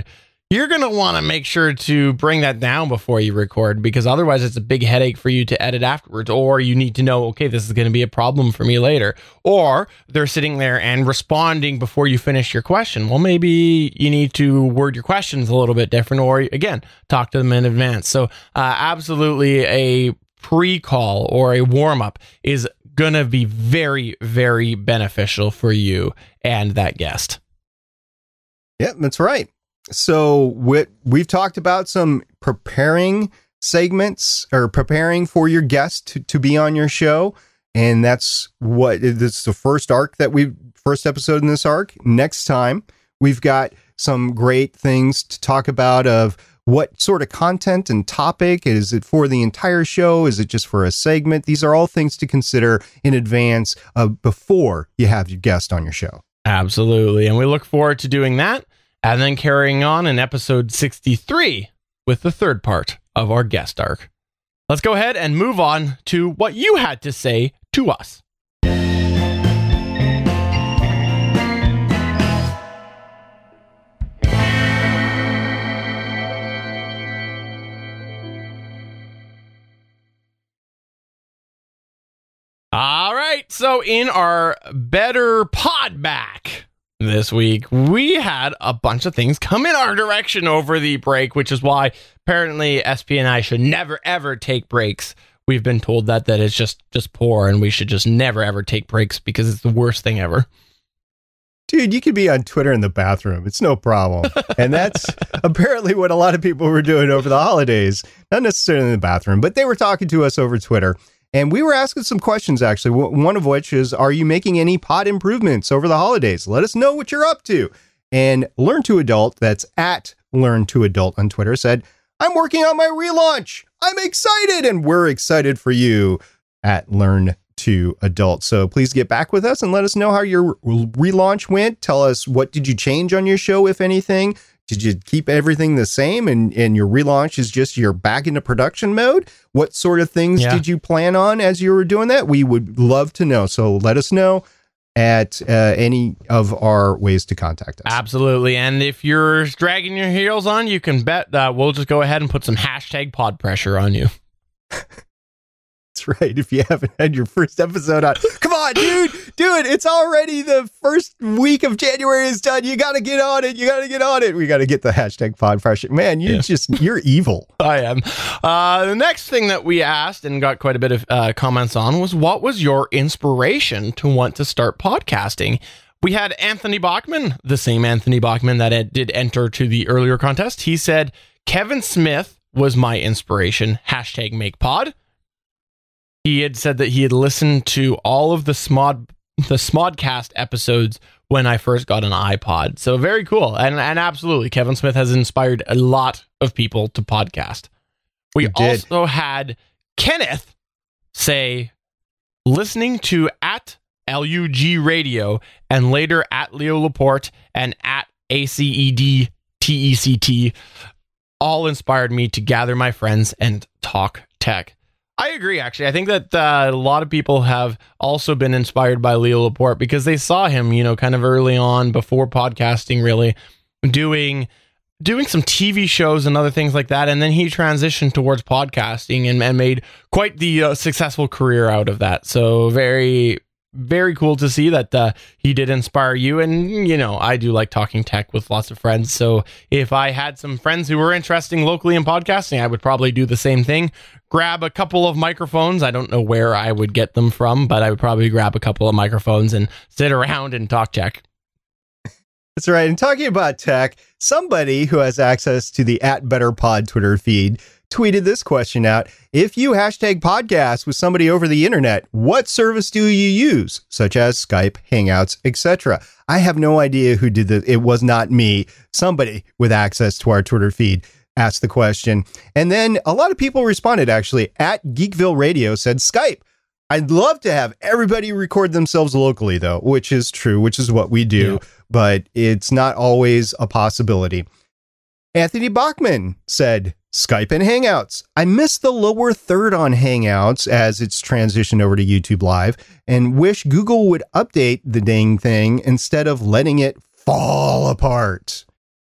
S3: you're going to want to make sure to bring that down before you record, because otherwise it's a big headache for you to edit afterwards. Or you need to know, okay, this is going to be a problem for me later. Or they're sitting there and responding before you finish your question. Well, maybe you need to word your questions a little bit different, or again, talk to them in advance. So uh, absolutely a pre-call or a warm-up is going to be very, very beneficial for you and that guest.
S4: Yeah, that's right. So what we've talked about some preparing segments or preparing for your guest to, to be on your show. And that's what this is the first arc that we first episode in this arc. Next time, we've got some great things to talk about of what sort of content and topic. Is it for the entire show? Is it just for a segment? These are all things to consider in advance of before you have your guest on your show.
S3: Absolutely. And we look forward to doing that. And then carrying on in episode sixty-three with the third part of our guest arc. Let's go ahead and move on to what you had to say to us. All right. So in our Better Pod Back this week, we had a bunch of things come in our direction over the break, which is why apparently S P and I should never, ever take breaks. We've been told that, that it's just, just poor and we should just never, ever take breaks because it's the worst thing ever.
S4: Dude, you could be on Twitter in the bathroom. It's no problem. And that's apparently what a lot of people were doing over the holidays. Not necessarily in the bathroom, but they were talking to us over Twitter. And we were asking some questions, actually, one of which is, are you making any pod improvements over the holidays? Let us know what you're up to. And Learn to Adult, that's at Learn to Adult on Twitter, said, I'm working on my relaunch. I'm excited. And we're excited for you at Learn to Adult. So please get back with us and let us know how your relaunch went. Tell us, what did you change on your show, if anything? Did you keep everything the same and, and your relaunch is just you're back into production mode? What sort of things yeah. did you plan on as you were doing that? We would love to know. So let us know at uh, any of our ways to contact us.
S3: Absolutely. And if you're dragging your heels on, you can bet that we'll just go ahead and put some hashtag pod pressure on you.
S4: That's right. If you haven't had your first episode on, come on, dude, dude, it's already the first week of January is done. You got to get on it. You got to get on it. We got to get the hashtag pod pressure. Man, you yeah. just, you're evil.
S3: I am. Uh, the next thing that we asked and got quite a bit of uh, comments on was, what was your inspiration to want to start podcasting? We had Anthony Bachman, the same Anthony Bachman that did enter to the earlier contest. He said, Kevin Smith was my inspiration. Hashtag make pod. He had said that he had listened to all of the Smod the Smodcast episodes when I first got an iPod. So very cool. And and absolutely, Kevin Smith has inspired a lot of people to podcast. We also had Kenneth say, listening to at L U G Radio and later at Leo Laporte and at A C E D T E C T all inspired me to gather my friends and talk tech. I agree, actually. I think that uh, a lot of people have also been inspired by Leo Laporte because they saw him, you know, kind of early on before podcasting, really doing doing some T V shows and other things like that. And then he transitioned towards podcasting and, and made quite the uh, successful career out of that. So very, very cool to see that uh, he did inspire you. And, you know, I do like talking tech with lots of friends. So if I had some friends who were interested locally in podcasting, I would probably do the same thing. Grab a couple of microphones. I don't know where I would get them from, but I would probably grab a couple of microphones and sit around and talk tech.
S4: That's right. And talking about tech, somebody who has access to the at Better Pod Twitter feed tweeted this question out. If you hashtag podcast with somebody over the internet, what service do you use? Such as Skype, Hangouts, et cetera. I have no idea who did this. It was not me. Somebody with access to our Twitter feed asked the question. And then a lot of people responded, actually. At Geekville Radio said Skype. I'd love to have everybody record themselves locally, though, which is true, which is what we do, yeah. But it's not always a possibility. Anthony Bachman said Skype and Hangouts. I missed the lower third on Hangouts as it's transitioned over to YouTube Live and wish Google would update the dang thing instead of letting it fall apart.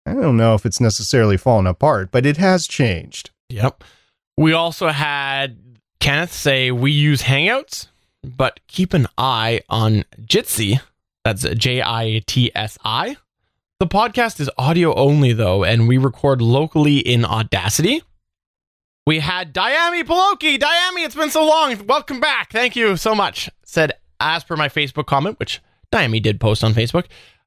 S4: I don't know if it's necessarily fallen apart, but it has changed.
S3: Yep. We also had Kenneth say we use Hangouts, but keep an eye on Jitsi. That's J I T S I. The podcast is audio only, though, and we record locally in Audacity. We had Diami Paloki. Diami, it's been so long. Welcome back. Thank you so much. Said, as per my Facebook comment, which Diami did post on Facebook,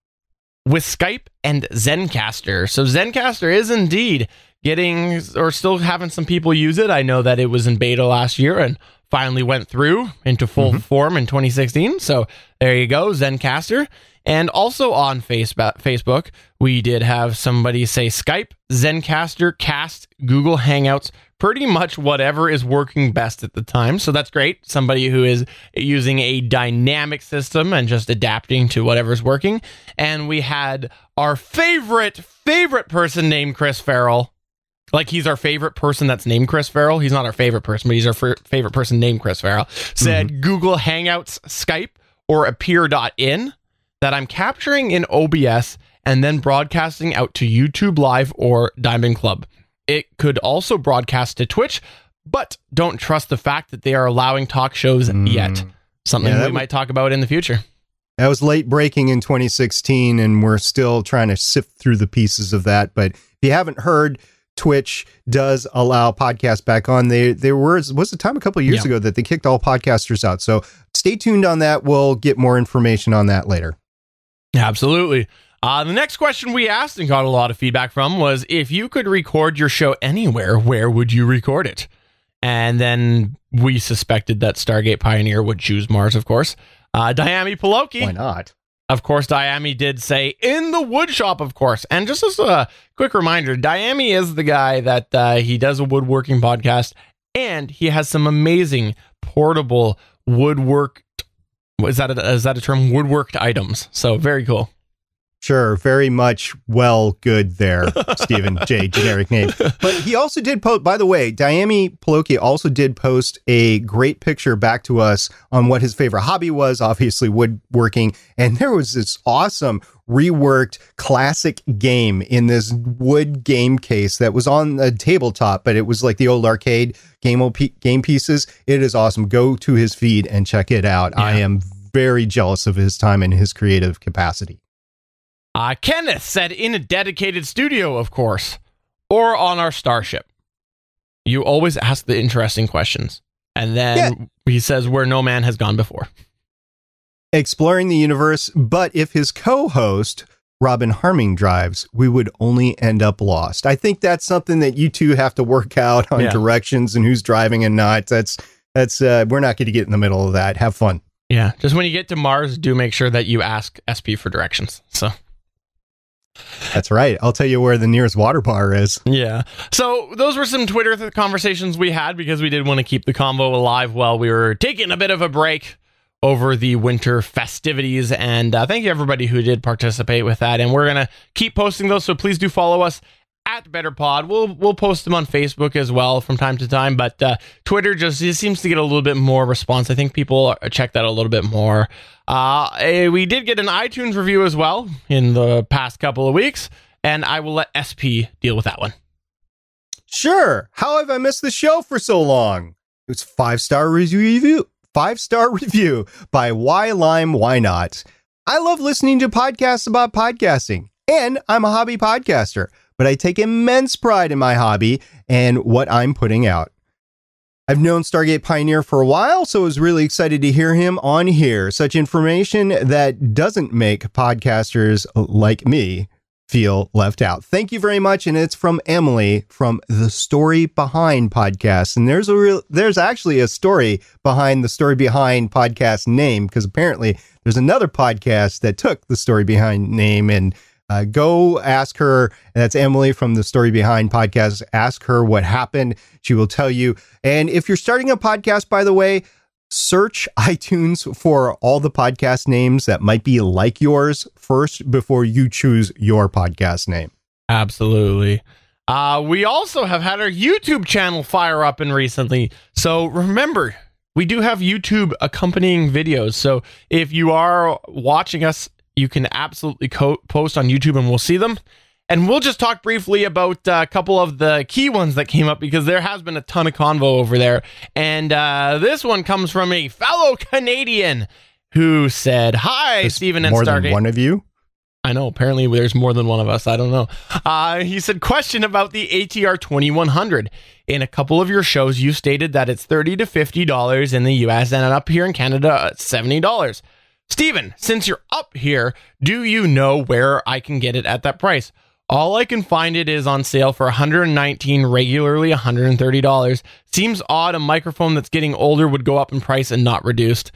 S3: with Skype and Zencaster. So Zencaster is indeed getting, or still having some people use it. I know that it was in beta last year and finally went through into full mm-hmm. form in twenty sixteen. So there you go, Zencaster. And also on Facebook, we did have somebody say Skype, Zencaster, Cast, Google Hangouts, pretty much whatever is working best at the time. So that's great. Somebody who is using a dynamic system and just adapting to whatever's working. And we had our favorite, favorite person named Chris Farrell. Like, he's our favorite person that's named Chris Farrell. He's not our favorite person, but he's our f- favorite person named Chris Farrell. Said mm-hmm. Google Hangouts, Skype, or appear dot in that I'm capturing in O B S and then broadcasting out to YouTube Live or Diamond Club. It could also broadcast to Twitch, but don't trust the fact that they are allowing talk shows mm. yet. Something yeah, we w- might talk about in the future.
S4: That was late breaking in twenty sixteen, and we're still trying to sift through the pieces of that. But if you haven't heard, Twitch does allow podcasts back on. They, there was, was a time a couple of years yeah. ago that they kicked all podcasters out. So stay tuned on that. We'll get more information on that later.
S3: Absolutely. Uh, the next question we asked and got a lot of feedback from was, if you could record your show anywhere, where would you record it? And then we suspected that Stargate Pioneer would choose Mars, of course. Uh, Diami Paloki.
S4: Why not?
S3: Of course, Diami did say in the wood shop, of course. And just as a quick reminder, Diami is the guy that uh, he does a woodworking podcast, and he has some amazing portable woodwork. Is that a, is that a term? Woodworked items. So very cool.
S4: Sure, very much well good there, Stephen J. Generic name. But he also did post, by the way, Diami Paloki also did post a great picture back to us on what his favorite hobby was, obviously woodworking. And there was this awesome reworked classic game in this wood game case that was on a tabletop, but it was like the old arcade game, game pieces. It is awesome. Go to his feed and check it out. Yeah. I am very jealous of his time and his creative capacity.
S3: Uh, Kenneth said in a dedicated studio, of course, or on our starship. You always ask the interesting questions. And then yeah. he says where no man has gone before.
S4: Exploring the universe, but if his co-host, Robin Harming, drives, we would only end up lost. I think that's something that you two have to work out on yeah. directions and who's driving and not. That's, that's uh, we're not going to get in the middle of that. Have fun.
S3: Yeah, just when you get to Mars, do make sure that you ask S P for directions. So...
S4: That's right. I'll tell you where the nearest water bar is.
S3: Yeah. So those were some Twitter th- conversations we had because we did want to keep the convo alive while we were taking a bit of a break over the winter festivities. And uh, thank you everybody who did participate with that. And we're going to keep posting those. So please do follow us at BetterPod. We'll we'll post them on Facebook as well from time to time. But uh, Twitter just it seems to get a little bit more response. I think people check that a little bit more. Uh, we did get an iTunes review as well in the past couple of weeks, and I will let S P deal with that one.
S4: Sure. How have I missed the show for so long? It was five-star review, five-star review by Why Lime, Why Not. I love listening to podcasts about podcasting, and I'm a hobby podcaster, but I take immense pride in my hobby and what I'm putting out. I've known Stargate Pioneer for a while, so I was really excited to hear him on here. Such information that doesn't make podcasters like me feel left out. Thank you very much. And it's from Emily from The Story Behind Podcast. And there's a real, there's actually a story behind the Story Behind podcast name, because apparently there's another podcast that took the Story Behind name. And Uh, go ask her. That's Emily from the Story Behind Podcast. Ask her what happened. She will tell you. And if you're starting a podcast, by the way, search iTunes for all the podcast names that might be like yours first before you choose your podcast name.
S3: Absolutely. Uh, we also have had our YouTube channel fire up in recently. So remember, we do have YouTube accompanying videos. So if you are watching us, you can absolutely co- post on YouTube and we'll see them. And we'll just talk briefly about uh, a couple of the key ones that came up because there has been a ton of convo over there. And uh, this one comes from a fellow Canadian who said, "Hi,
S4: There's
S3: Stephen and
S4: more
S3: Stargate."
S4: than one of you?
S3: I know. Apparently, there's more than one of us. I don't know. Uh, he said, "Question about the A T R twenty-one hundred. In a couple of your shows, you stated that it's thirty to fifty dollars in the U S and up here in Canada, it's seventy dollars. Stephen, since you're up here, do you know where I can get it at that price? All I can find it is on sale for one hundred nineteen dollars, regularly one hundred thirty dollars. Seems odd a microphone that's getting older would go up in price and not reduced."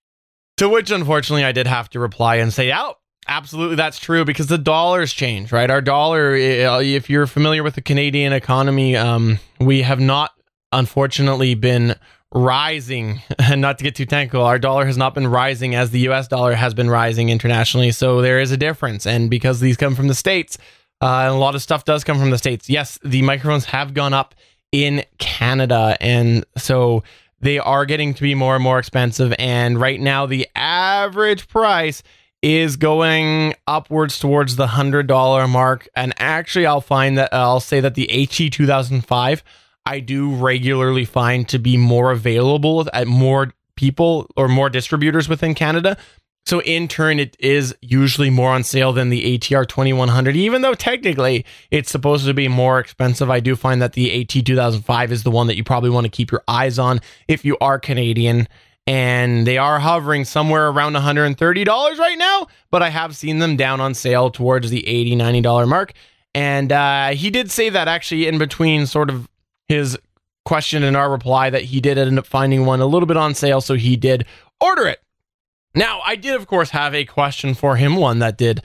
S3: To which, unfortunately, I did have to reply and say, oh, absolutely, that's true, because the dollar's changed, right? Our dollar, if you're familiar with the Canadian economy, um, we have not, unfortunately, been rising. And not to get too technical, our dollar has not been rising as the U S dollar has been rising internationally. So there is a difference. And because these come from the States, uh, and a lot of stuff does come from the States, yes, the microphones have gone up in Canada. And so they are getting to be more and more expensive. And right now, the average price is going upwards towards the one hundred dollars mark. And actually, I'll find that I'll say that the H E two thousand five, I do regularly find to be more available at more people or more distributors within Canada. So in turn, it is usually more on sale than the A T R twenty-one hundred, even though technically it's supposed to be more expensive. I do find that the A T two thousand five is the one that you probably want to keep your eyes on if you are Canadian. And they are hovering somewhere around one hundred thirty dollars right now, but I have seen them down on sale towards the eighty dollars, ninety dollars mark. And uh, he did say that actually in between sort of his question and our reply that he did end up finding one a little bit on sale, so he did order it. Now, I did, of course, have a question for him, one that did.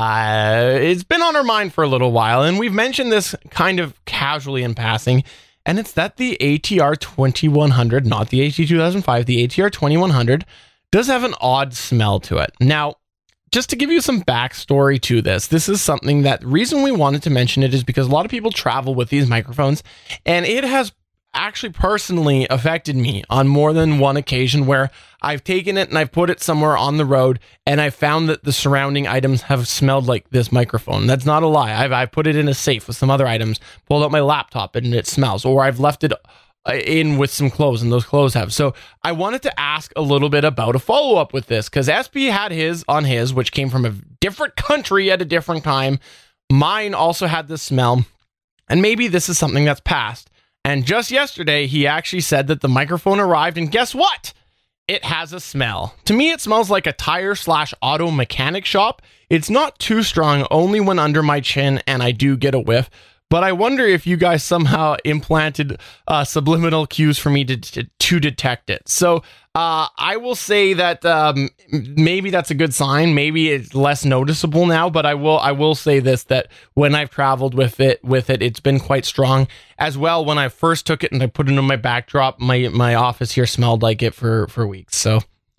S3: Uh, it's been on our mind for a little while, and we've mentioned this kind of casually in passing. And it's that the A T R twenty-one hundred, not the A T two thousand five, the A T R twenty-one hundred does have an odd smell to it. Now, just to give you some backstory to this, this is something that the reason we wanted to mention it is because a lot of people travel with these microphones, and it has actually personally affected me on more than one occasion where I've taken it and I've put it somewhere on the road and I found that the surrounding items have smelled like this microphone. That's not a lie. I've, I've put it in a safe with some other items, pulled out my laptop and it smells, or I've left it in with some clothes and those clothes have. So I wanted to ask a little bit about a follow-up with this because S P had his on his, which came from a different country at a different time. Mine also had this smell, and maybe this is something that's passed. And just yesterday, he actually said that the microphone arrived, and guess what? It has a smell. To me, it smells like a tire slash auto mechanic shop. It's not too strong, only when under my chin, and I do get a whiff. But I wonder if you guys somehow implanted uh, subliminal cues for me to, to, to detect it. So uh, I will say that um, maybe that's a good sign. Maybe it's less noticeable now, but I will I will say this, that when I've traveled with it, with it, it's been quite strong. As well, when I first took it and I put it in my backdrop, my, my office here smelled like it for, for weeks. So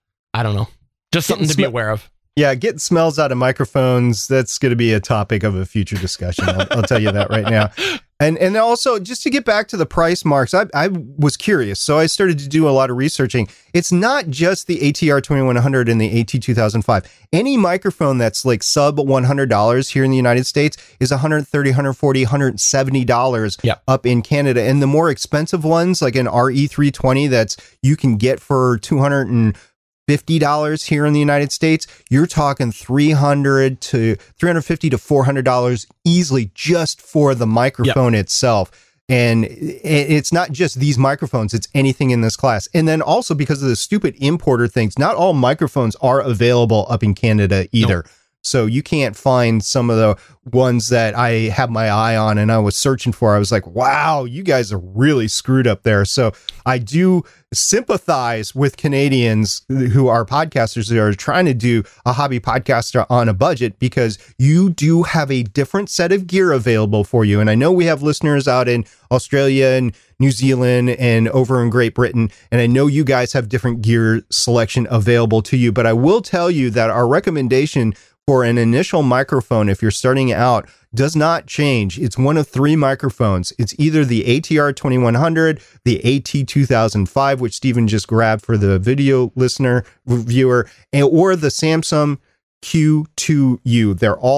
S3: I don't know. Just something to be aware of.
S4: Yeah, getting smells out of microphones, that's going to be a topic of a future discussion. I'll, I'll tell you that right now. And and also, just to get back to the price marks, I, I was curious, so I started to do a lot of researching. It's not just the A T R twenty-one hundred and the A T two thousand five. Any microphone that's like sub one hundred dollars here in the United States is one hundred thirty dollars, one hundred forty dollars, one hundred seventy dollars yep. up in Canada. And the more expensive ones, like an R E three twenty, that's you can get for two hundred fifty dollars here in the United States, you're talking three hundred to three hundred fifty to four hundred dollars easily just for the microphone yep. itself. And it's not just these microphones, it's anything in this class. And then also because of the stupid importer things, not all microphones are available up in Canada either. Nope. So you can't find some of the ones that I have my eye on and I was searching for. I was like, wow, you guys are really screwed up there. So I do sympathize with Canadians who are podcasters that are trying to do a hobby podcaster on a budget, because you do have a different set of gear available for you. And I know we have listeners out in Australia and New Zealand and over in Great Britain, and I know you guys have different gear selection available to you. But I will tell you that our recommendation for an initial microphone, if you're starting out, does not change. It's one of three microphones. It's either the A T R twenty-one hundred, the A T two thousand five, which Stephen just grabbed for the video listener viewer, and, or the Samsung Q two U. They're all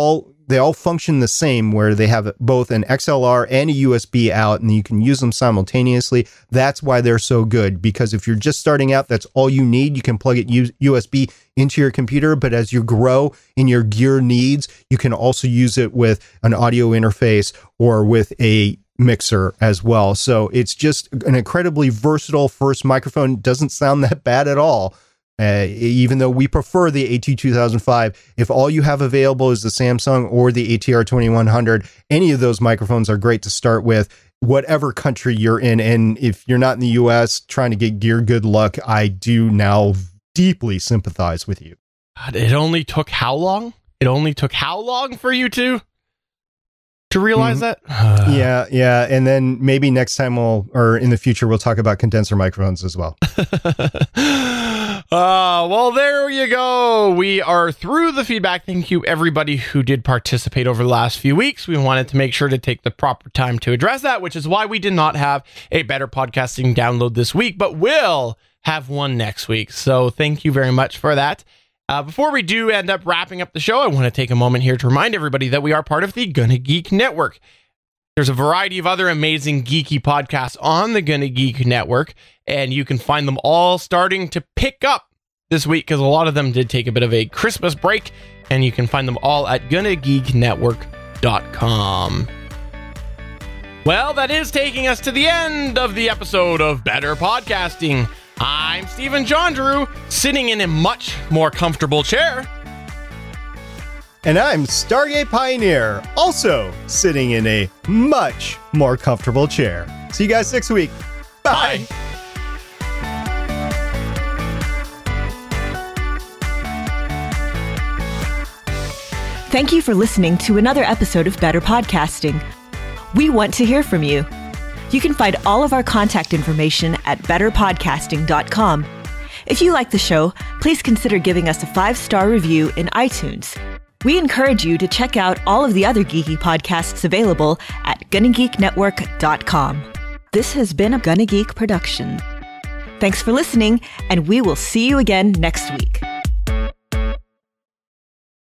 S4: they all function the same, where they have both an X L R and a U S B out, and you can use them simultaneously. That's why they're so good, because if you're just starting out, that's all you need. You can plug it U S B into your computer, but as you grow in your gear needs, you can also use it with an audio interface or with a mixer as well. So it's just an incredibly versatile first microphone. Doesn't sound that bad at all. Uh, even though we prefer the A T two thousand five, if all you have available is the Samsung or the A T R twenty-one hundred, any of those microphones are great to start with, whatever country you're in. And if you're not in the U S trying to get gear, good luck. I do now deeply sympathize with you.
S3: God, it only took how long? It only took how long for you to to realize mm-hmm.
S4: that? yeah, yeah. And then maybe next time we'll, or in the future, we'll talk about condenser microphones as well.
S3: Uh, well, there you go. We are through the feedback. Thank you, everybody who did participate over the last few weeks. We wanted to make sure to take the proper time to address that, which is why we did not have a Better Podcasting download this week, but will have one next week. So thank you very much for that. Uh, before we do end up wrapping up the show, I want to take a moment here to remind everybody that we are part of the Gonna Geek Network. There's a variety of other amazing geeky podcasts on the Gonna Geek Network, and you can find them all starting to pick up this week, because a lot of them did take a bit of a Christmas break, and you can find them all at gonna geek network dot com. Well, that is taking us to the end of the episode of Better Podcasting. I'm Stephen John Drew, sitting in a much more comfortable chair.
S4: And I'm Stargate Pioneer, also sitting in a much more comfortable chair. See you guys next week. Bye. Bye.
S2: Thank you for listening to another episode of Better Podcasting. We want to hear from you. You can find all of our contact information at better podcasting dot com. If you like the show, please consider giving us a five-star review in iTunes. We encourage you to check out all of the other geeky podcasts available at gonna geek network dot com. This has been a Gonna Geek production. Thanks for listening, and we will see you again next week.